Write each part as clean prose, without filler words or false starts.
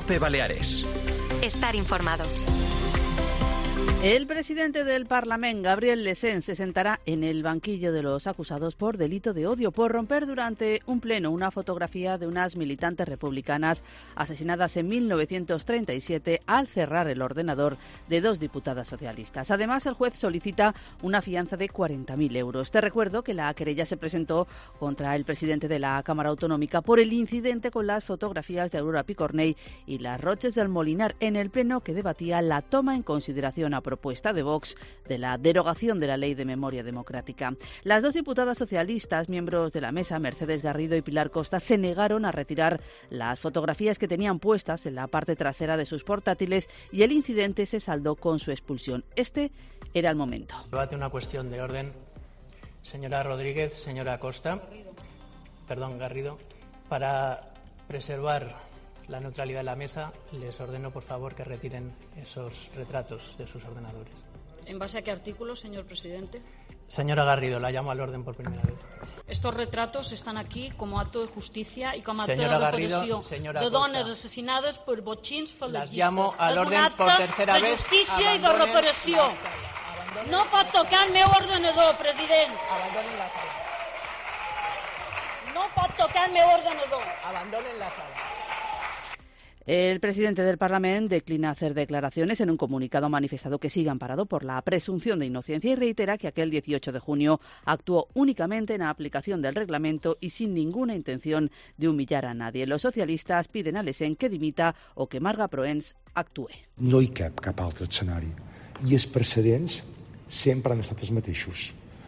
COPE Baleares. Estar informado. El presidente del Parlamento, Gabriel Lesén, se sentará en el banquillo de los acusados por delito de odio, por romper durante un pleno una fotografía de unas militantes republicanas asesinadas en 1937 al cerrar el ordenador de dos diputadas socialistas. Además, el juez solicita una fianza de 40.000 euros. Te recuerdo que la querella se presentó contra el presidente de la Cámara Autonómica por el incidente con las fotografías de Aurora Picornell y las Roches del Molinar en el pleno que debatía la toma en consideración a propuesta de Vox de la derogación de la Ley de Memoria Democrática. Las dos diputadas socialistas, miembros de la mesa, Mercedes Garrido y Pilar Costa, se negaron a retirar las fotografías que tenían puestas en la parte trasera de sus portátiles y el incidente se saldó con su expulsión. Este era el momento. Debate una cuestión de orden. Señora Rodríguez, señora Costa, Garrido, para preservar la neutralidad de la mesa, les ordeno, por favor, que retiren esos retratos de sus ordenadores. ¿En base a qué artículo, señor presidente? Señora Garrido, la llamo al orden por primera vez. Estos retratos están aquí como acto de justicia y como acto señora de Garrido, reparació de dones assassinades per botxins falangistes. Las llamo al orden por tercera vez. És un acte de justícia i de reparació. No pot tocar el meu ordenador, president. Abandonen la sala. No pot tocar el meu ordenador. Abandonen la sala. El presidente del Parlamento declina hacer declaraciones. En un comunicado ha manifestado que sigue amparado por la presunción de inocencia y reitera que aquel 18 de junio actuó únicamente en la aplicación del reglamento y sin ninguna intención de humillar a nadie. Los socialistas piden a Lesén que dimita o que Marga Proens actúe. No hi cap altre escenari. I els precedents sempre han estat els mateixos.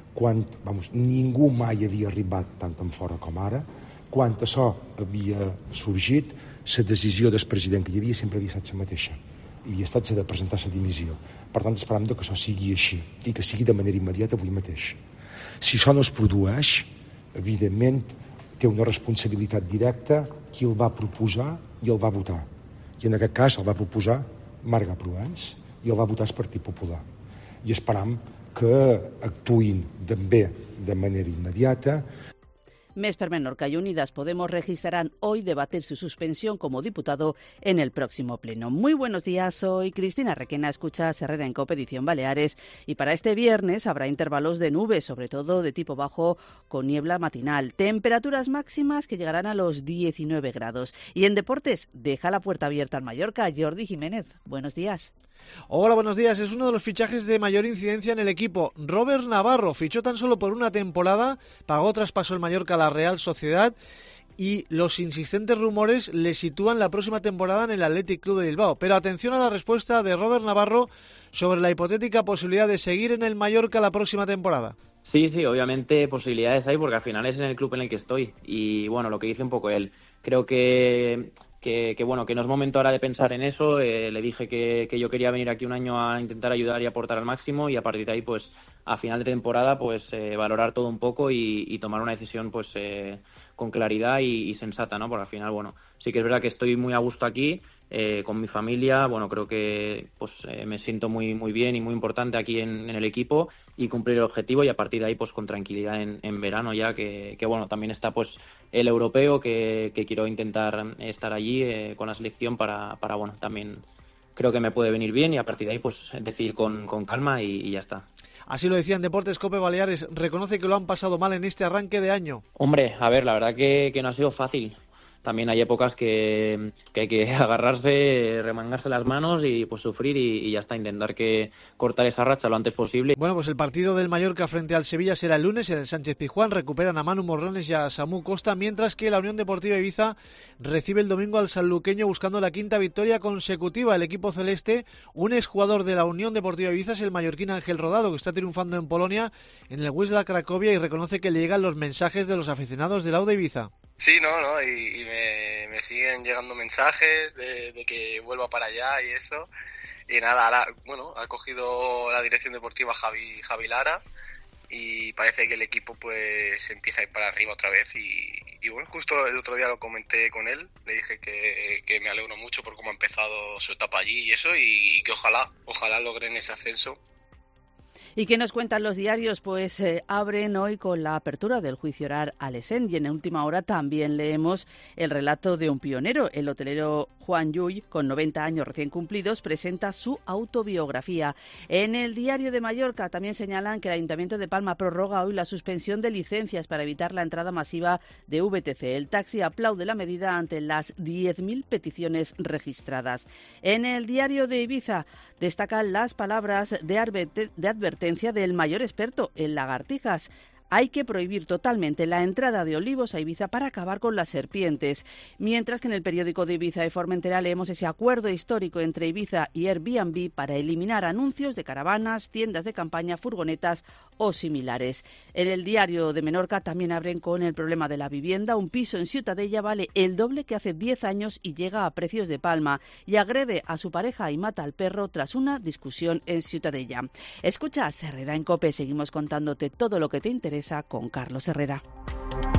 Ningú mai havia arribat tant en fora com ara. Quan això havia sorgit, la decisió del president que hi havia sempre havia estat la mateixa i havia estat la de presentar la dimissió. Per tant, esperam que això sigui així i que sigui de manera immediata avui mateix. Si això no es produeix, evidentment té una responsabilitat directa qui el va proposar i el va votar. I en aquest cas el va proposar Marga Proens i el va votar el Partit Popular. I esperam que actuïn també de manera immediata. Més per Menorca y Unidas Podemos registrarán hoy debatir su suspensión como diputado en el próximo pleno. Muy buenos días, soy Cristina Requena, escuchas Herrera en COPE Edición Baleares y para este viernes habrá intervalos de nubes, sobre todo de tipo bajo con niebla matinal. Temperaturas máximas que llegarán a los 19 grados. Y en deportes, deja la puerta abierta al Mallorca. Jordi Jiménez, buenos días. Hola, buenos días. Es uno de los fichajes de mayor incidencia en el equipo. Robert Navarro fichó tan solo por una temporada, pagó traspaso el Mallorca a la Real Sociedad y los insistentes rumores le sitúan la próxima temporada en el Athletic Club de Bilbao. Pero atención a la respuesta de Robert Navarro sobre la hipotética posibilidad de seguir en el Mallorca la próxima temporada. Sí, obviamente posibilidades hay porque al final es en el club en el que estoy y bueno, lo que dice un poco él, creo que no es momento ahora de pensar en eso. Le dije que yo quería venir aquí un año a intentar ayudar y aportar al máximo y a partir de ahí pues a final de temporada pues valorar todo un poco y tomar una decisión pues con claridad y sensata, ¿no? Porque al final bueno, sí que es verdad que estoy muy a gusto aquí con mi familia, bueno, creo que pues me siento muy bien y muy importante aquí en el equipo y cumplir el objetivo y a partir de ahí pues con tranquilidad en verano ya que bueno, también está pues el europeo que quiero intentar estar allí con la selección para bueno, también creo que me puede venir bien y a partir de ahí pues decidir con calma y ya está. Así lo decía en Deportes COPE Baleares, reconoce que lo han pasado mal en este arranque de año. Hombre, a ver, la verdad que no ha sido fácil. También hay épocas que hay que agarrarse, remangarse las manos y pues sufrir y ya está, intentar que cortar esa racha lo antes posible. Bueno, pues el partido del Mallorca frente al Sevilla será el lunes en el Sánchez-Pizjuán. Recuperan a Manu Morlanes y a Samu Costa, mientras que la Unión Deportiva Ibiza recibe el domingo al sanluqueño buscando la quinta victoria consecutiva. El equipo celeste, un exjugador de la Unión Deportiva Ibiza es el mallorquín Ángel Rodado, que está triunfando en Polonia en el Wisła Cracovia y reconoce que le llegan los mensajes de los aficionados del Auda Ibiza. Sí, y me siguen llegando mensajes de que vuelva para allá y eso. Y nada, ahora, bueno, ha cogido la dirección deportiva Javi Lara y parece que el equipo pues empieza a ir para arriba otra vez y bueno, justo el otro día lo comenté con él, le dije que me alegro mucho por cómo ha empezado su etapa allí y eso y que ojalá logren ese ascenso. ¿Y qué nos cuentan los diarios? Pues abren hoy con la apertura del juicio oral a Lesen, y en última hora también leemos el relato de un pionero. El hotelero Juan Llull, con 90 años recién cumplidos, presenta su autobiografía. En el Diario de Mallorca también señalan que el Ayuntamiento de Palma prorroga hoy la suspensión de licencias para evitar la entrada masiva de VTC. El taxi aplaude la medida ante las 10.000 peticiones registradas. En el Diario de Ibiza destacan las palabras de advertencia del mayor experto en lagartijas. Hay que prohibir totalmente la entrada de olivos a Ibiza para acabar con las serpientes. Mientras que en el periódico de Ibiza de Formentera leemos ese acuerdo histórico entre Ibiza y Airbnb para eliminar anuncios de caravanas, tiendas de campaña, furgonetas o similares. En el Diario de Menorca también abren con el problema de la vivienda. Un piso en Ciutadella vale el doble que hace 10 años y llega a precios de Palma, y agrede a su pareja y mata al perro tras una discusión en Ciutadella. Escucha Herrera en COPE. Seguimos contándote todo lo que te interesa con Carlos Herrera.